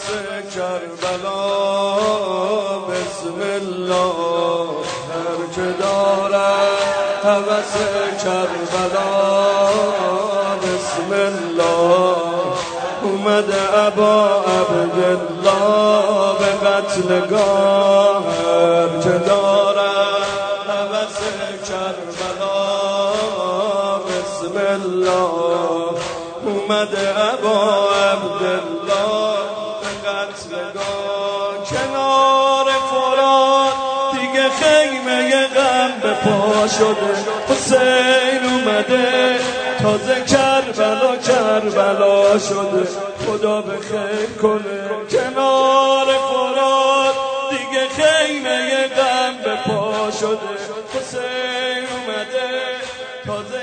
کربلا بسم الله. هر که دارد هوس کربلا بسم الله. اومده ابا عبدالله به قتلگاه. هر که دارد هوس کربلا بسم الله. اومده ابا عبدالله به قتلگاه. کنار فرات دیگه خیمه غم به پا شده. حسین اومده تازه کربلا شده. خدا به خیر کنه. کنار فرات دیگه خیمه غم به پا شده. حسین اومده تازه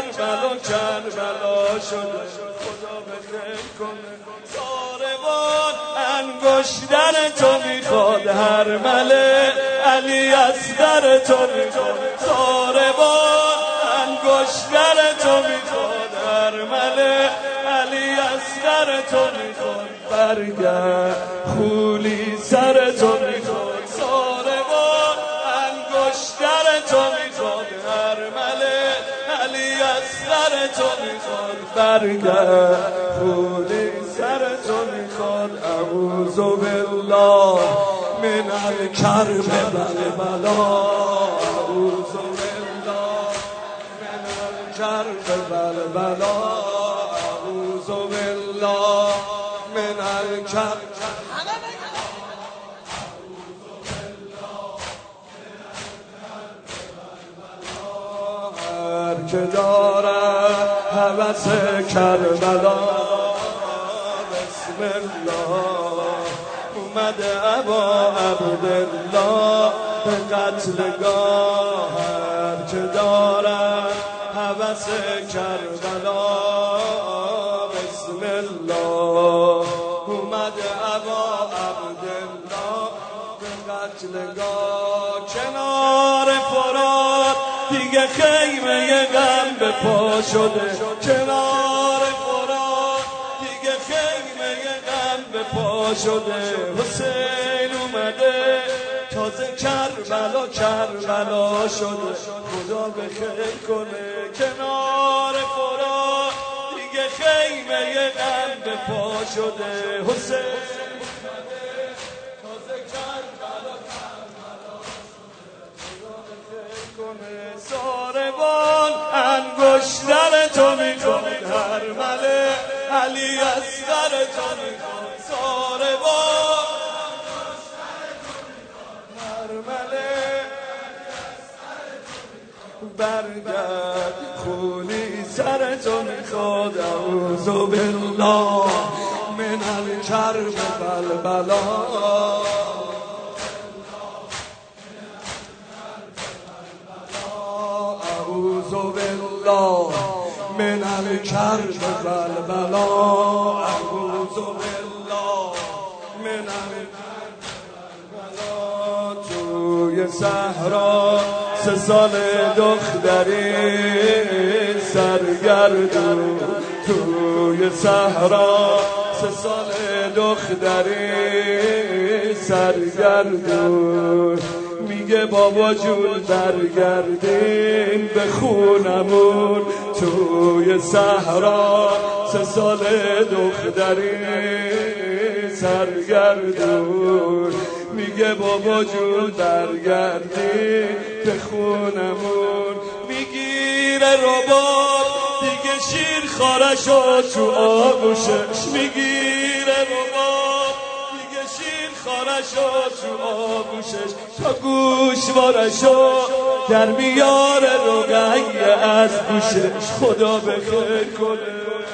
کربلا شده. خدا به خیر کنه. ساربان انگشتر تو میخواد هر مله علی اصغر تو میخواد. ساربان انگشتر تو میخواد هر مله علی اصغر تو میخواد. برگرد خولی سر تو میخواد. ساربان انگشتر تو میخواد هر مله علی اصغر تو میخواد. برگرد خولی سر تو میخواد. اعوذ بالله من الکرب بلبلا. اعوذ بالله من الکرب بلبلا. اعوذ بالله من الکرب. هر که دارد هوس کربلا بسم الله. اومده ابا عبدالله به قتلگاه. هر که دارد هوس کربلا بسم الله. اومده ابا عبدالله به قتلگاه. کنار فرات دیگه خیمه غم به پا شده. کنار فرات دیگه خیمه غم به پا شده. حسین اومده تازه کربلا شده. خدا به خیر کنه. کنار فرات دیگه خیمه غم به پا شده. حسین اومده تازه کربلا ساربان انگشتر تو میخواد هر مله علی اصغر تو میخواد. ساربان هر مله برگرد خولی سر تو میخواد. اعوذ بالله من الکرب بلبلا. اعوذ بالله من الکرب بلبلا. اعوذ بالله من الکرب بلبلا. توی صحرا 3 سال دختری سرگردون. توی صحرا 3 سال دختری سرگردون. میگه بابا جون برگردیم به خونمون. توی صحرا 3 سال دختری سرگردون. میگه بابا جون برگردیم به خونمون. میگیره رباب دیگه شیر خارشو تو آغوشش. میگیره رباب دیگه شیر خارشو تو آغوشش. تا گوشوارشو در میاره رقیه از گوشش. خدا به خیر کنه.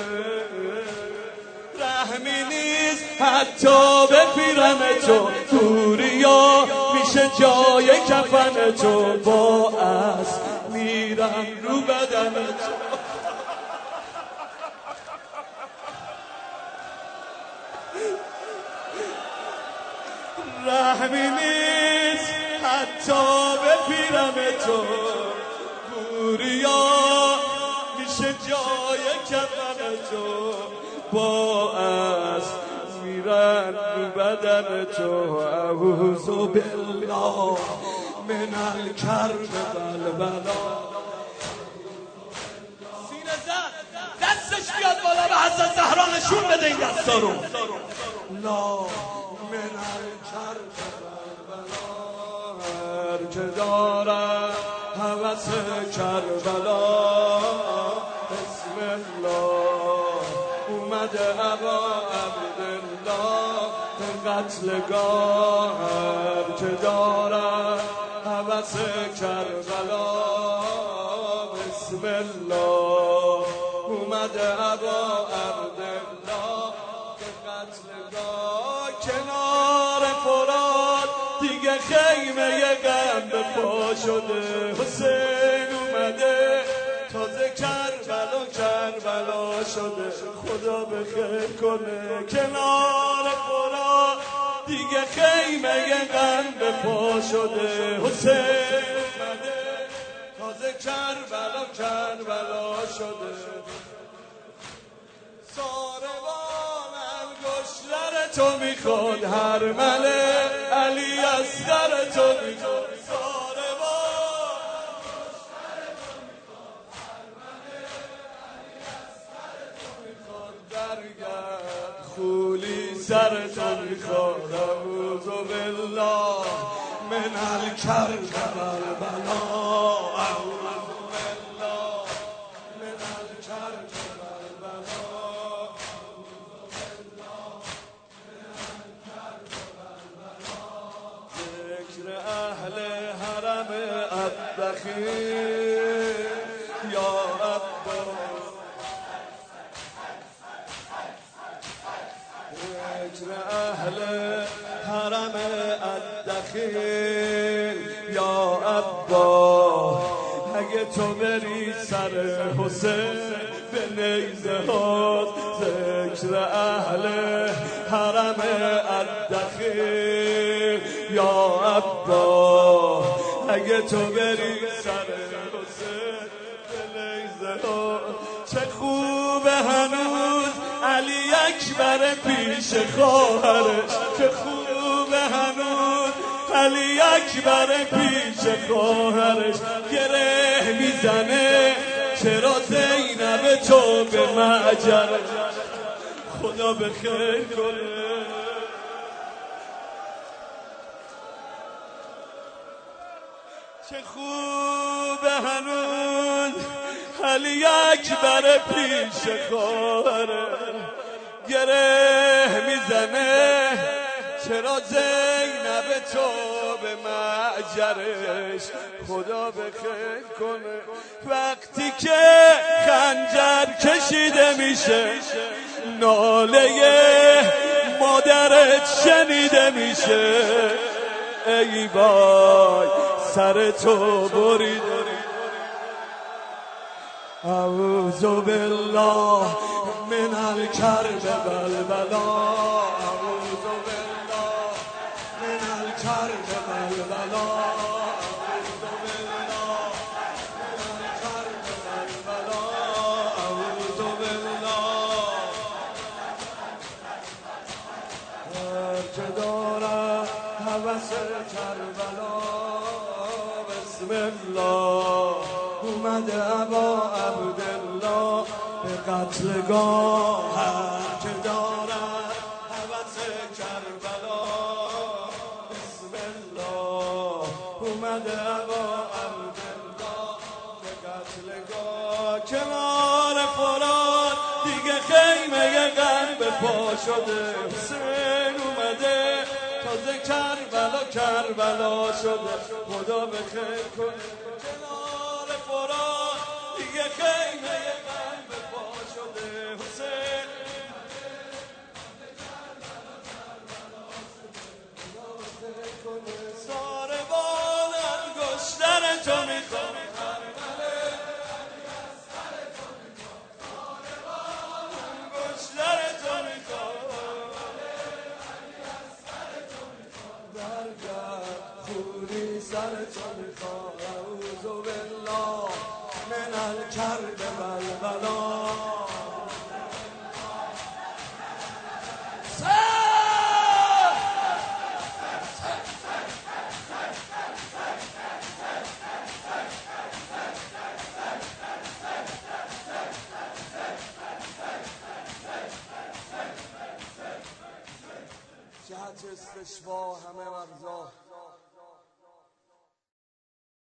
رحمی نیست حتی به پیرن تو. دوریا میشه جای کفن تو. با اسب میرم رو بدن تو. رحمی نیست حتی به پیرم تو. بوریا میشه جای کفن تو. با اسب میرم میرن رو بدن تو. اعوذ بالله من الکرب والبلا. سینه زد دستش بیاد بالا به حضرت زهرا نشون بده این دستا رو. لا من الکرب والبلا. هر که داره هوس کربلا بسم الله اومده ابا عبدالله به قتلگاه. هر که داره هوس کربلا بسم الله اومده ابا عبدالله به قتلگاه. کنار فرات دیگه خیمه غم به پا شده. حسین اومده تازه کربلا شده. خدا به خیر کنه. کنار فرات دیگه خیمه غم به پا شده. حسین اومده تازه کربلا شده. ساربان انگشتر تو میخواد هر مله علی اصغر تو میخواد. ساربان انگشتر تو میخواد هر مله علی اصغر تو میخواد. برگرد خولی سر تو میخواد. اعوذ بالله من الکرب والبلا. اعوذ بالله من الکرب والبلا. ذکر اهل حرم الدخیل یا عباس. ذکر اهل حرم الدخیل یا عباس. اگه تو بری سر حسین به نیزه هات. ذکر اهل حرم الدخیل یا عباس. اگه تو بری سر حسین به نیزه هات. چه خوبه هنوز علی اکبر پیش خواهرش. چه خوبه هنوز علی اکبر پیش خواهرش. گره میزنه چرا زینب تو به معجر. خدا به خیر کنه. چه خوبه هنوز علی اکبر پیش خواهرش. گره میزنه چرا زینب تو به معجرش. خدا به خیر کنه. وقتی که خنجر کشیده میشه ناله مادرت شنیده میشه. ای وای سر تو بریده. اعوذ بالله من الکرب والبلا. اعوذ بالله من الکرب والبلا. اعوذ بالله من الکرب والبلا. اعوذ بالله. هر که دارد هوس کربلا بسم الله اومده ابا عبدالله به قتلگاه. هر که دارد هوس کربلا بسم الله اومده ابا عبدالله به قتلگاه. کنار فرات دیگه خیمه غم به پا شده. حسین اومده تازه کربلا شده. خدا به خیر کنه. کنار فرات دیگه خیمه غم به پا شده. حسین ساربان انگشتر تو میخواد هر مله انگشتر تو میخواد. برگرد خوری سر تو میخواد. اعوذ بالله من الکرب والبلا. جهت استشفا همه مغزا